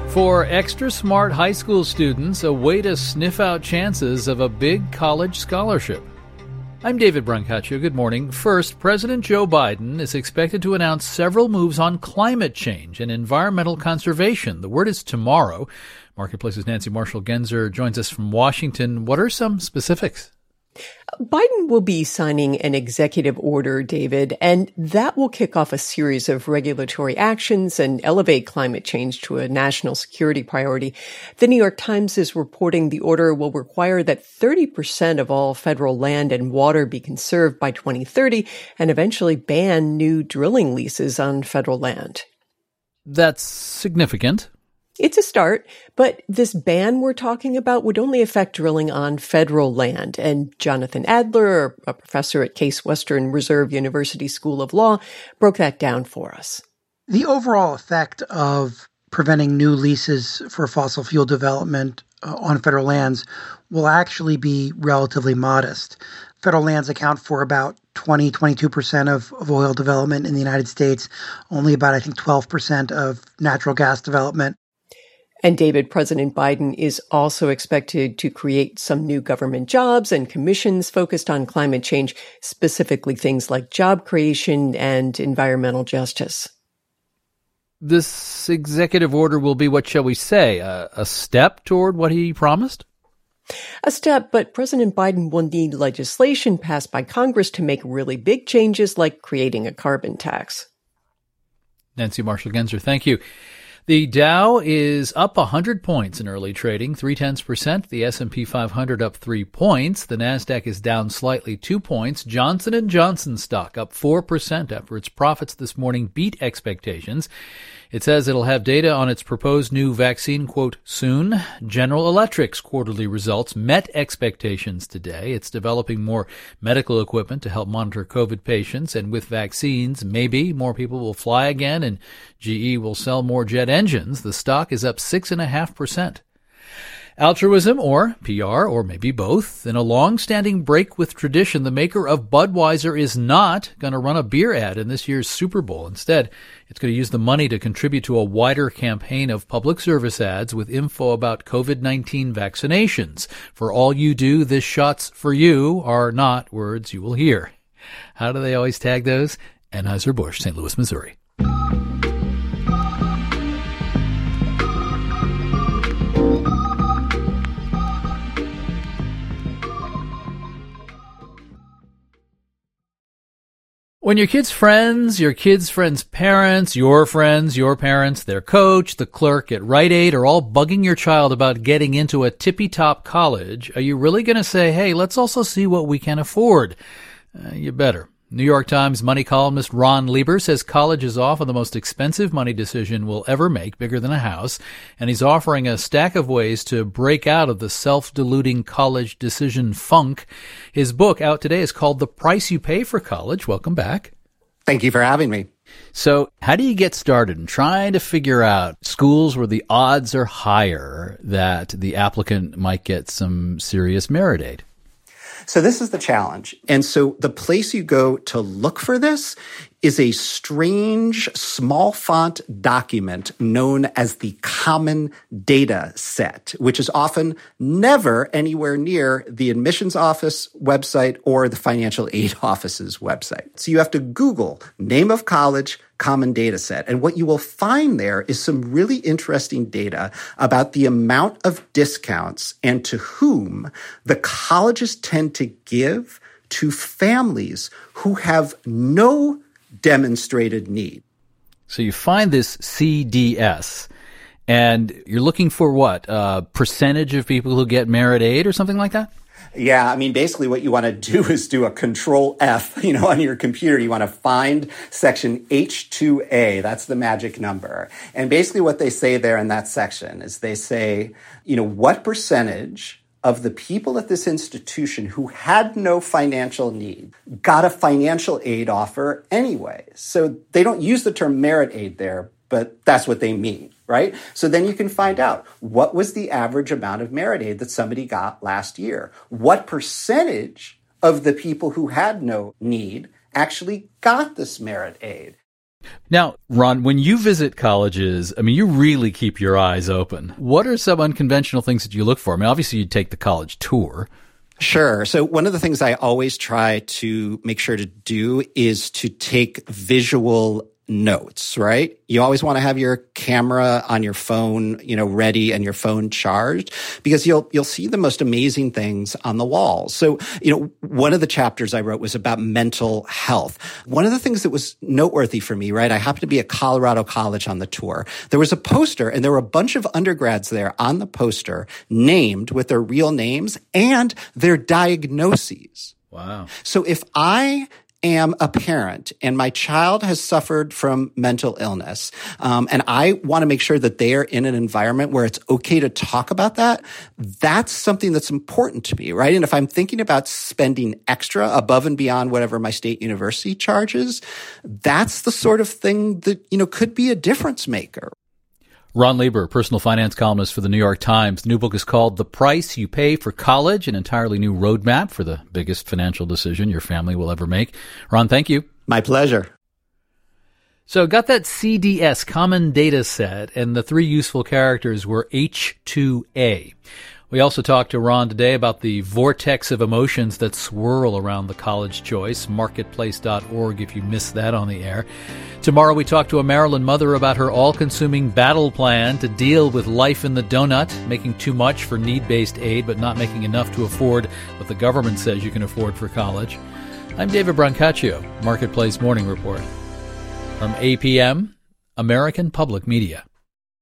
For extra smart high school students, a way to sniff out chances of a big college scholarship. I'm David Brancaccio. Good morning. First, President Joe Biden is expected to announce several moves on climate change and environmental conservation. The word is tomorrow. Marketplace's Nancy Marshall-Genzer joins us from Washington. What are some specifics? Biden will be signing an executive order, David, and that will kick off a series of regulatory actions and elevate climate change to a national security priority. The New York Times is reporting the order will require that 30% of all federal land and water be conserved by 2030 and eventually ban new drilling leases on federal land. That's significant. It's a start, but this ban we're talking about would only affect drilling on federal land. And Jonathan Adler, a professor at Case Western Reserve University School of Law, broke that down for us. The overall effect of preventing new leases for fossil fuel development on federal lands will actually be relatively modest. Federal lands account for about 22% of oil development in the United States, only about, 12% of natural gas development. And David, President Biden is also expected to create some new government jobs and commissions focused on climate change, specifically things like job creation and environmental justice. This executive order will be, what shall we say, a step toward what he promised? A step, but President Biden will need legislation passed by Congress to make really big changes like creating a carbon tax. Nancy Marshall-Genzer, thank you. The Dow is up 100 points in early trading, 0.3%. The S&P 500 up 3 points. The Nasdaq is down slightly 2 points. Johnson & Johnson stock up 4% after its profits this morning beat expectations. It says it'll have data on its proposed new vaccine, quote, soon. General Electric's quarterly results met expectations today. It's developing more medical equipment to help monitor COVID patients. And with vaccines, maybe more people will fly again and GE will sell more jet engines. The stock is up 6.5%. Altruism, or PR, or maybe both. In a long-standing break with tradition, the maker of Budweiser is not going to run a beer ad in this year's Super Bowl. Instead, it's going to use the money to contribute to a wider campaign of public service ads with info about COVID-19 vaccinations. For all you do, this shot's for you are not words you will hear. How do they always tag those? Anheuser-Busch, St. Louis, Missouri. When your kids' friends, parents, your friends, your parents, their coach, the clerk at Rite Aid are all bugging your child about getting into a tippy-top college, are you really going to say, hey, let's also see what we can afford? You better. New York Times money columnist Ron Lieber says college is often the most expensive money decision we'll ever make, bigger than a house, and he's offering a stack of ways to break out of the self-deluding college decision funk. His book out today is called The Price You Pay for College. Welcome back. Thank you for having me. So how do you get started in trying to figure out schools where the odds are higher that the applicant might get some serious merit aid? So this is the challenge. And so the place you go to look for this is a strange small font document known as the Common Data Set, which is often never anywhere near the admissions office website or the financial aid office's website. So you have to Google name of college, Common Data Set. And what you will find there is some really interesting data about the amount of discounts and to whom the colleges tend to give to families who have no demonstrated need. So you find this CDS, and you're looking for what? A percentage of people who get merit aid or something like that? Yeah, I mean, basically what you want to do is do a Control F, on your computer. You want to find section H2A. That's the magic number. And basically what they say there in that section is they say, what percentage of the people at this institution who had no financial need got a financial aid offer anyway. So they don't use the term merit aid there, but that's what they mean, right? So then you can find out what was the average amount of merit aid that somebody got last year? What percentage of the people who had no need actually got this merit aid? Now, Ron, when you visit colleges, I mean, you really keep your eyes open. What are some unconventional things that you look for? I mean, obviously you take the college tour. Sure. So one of the things I always try to make sure to do is to take visual notes, right? You always want to have your camera on your phone, ready and your phone charged, because you'll see the most amazing things on the walls. So, one of the chapters I wrote was about mental health. One of the things that was noteworthy for me, right? I happened to be at Colorado College on the tour. There was a poster and there were a bunch of undergrads there on the poster named with their real names and their diagnoses. Wow. So if I am a parent and my child has suffered from mental illness, and I want to make sure that they are in an environment where it's okay to talk about that, that's something that's important to me, right? And if I'm thinking about spending extra above and beyond whatever my state university charges, that's the sort of thing that, could be a difference maker. Ron Lieber, personal finance columnist for the New York Times. The new book is called The Price You Pay for College, an entirely new roadmap for the biggest financial decision your family will ever make. Ron, thank you. My pleasure. So got that CDS, Common Data Set, and the three useful characters were H2A. We also talked to Ron today about the vortex of emotions that swirl around the college choice, marketplace.org if you missed that on the air. Tomorrow we talk to a Maryland mother about her all-consuming battle plan to deal with life in the donut, making too much for need-based aid but not making enough to afford what the government says you can afford for college. I'm David Brancaccio, Marketplace Morning Report. From APM, American Public Media.